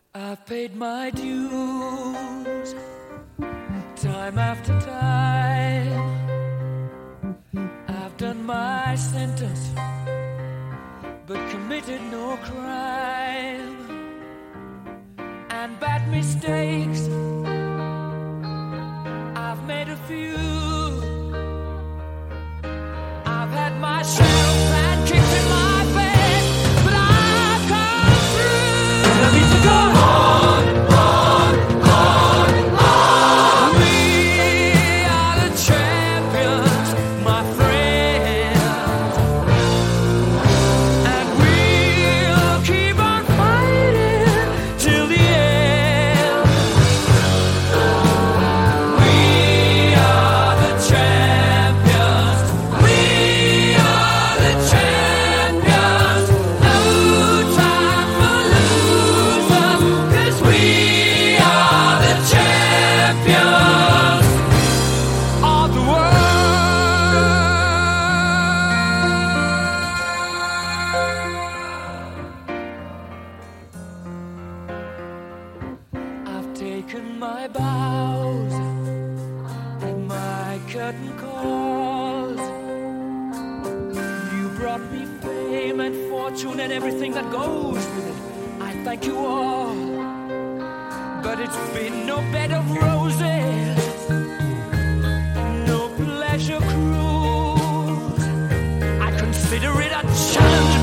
I've paid my dues time after time. I've done my sentence, but committed no crime. And bad mistakes, I've made a few. I've had my share of bad kicks in my face, but I've come through. I need to go on, on. We are the champions, my friends, and we'll keep on fighting till the end. We are the champions. We are the champions. No time for losers, 'cause we are the champions of the world. I've taken my bows and my curtain calls. You brought me fame and fortune and everything that goes with it. I thank you all, but it's been no bed of roses, no pleasure cruise. I consider it a challenge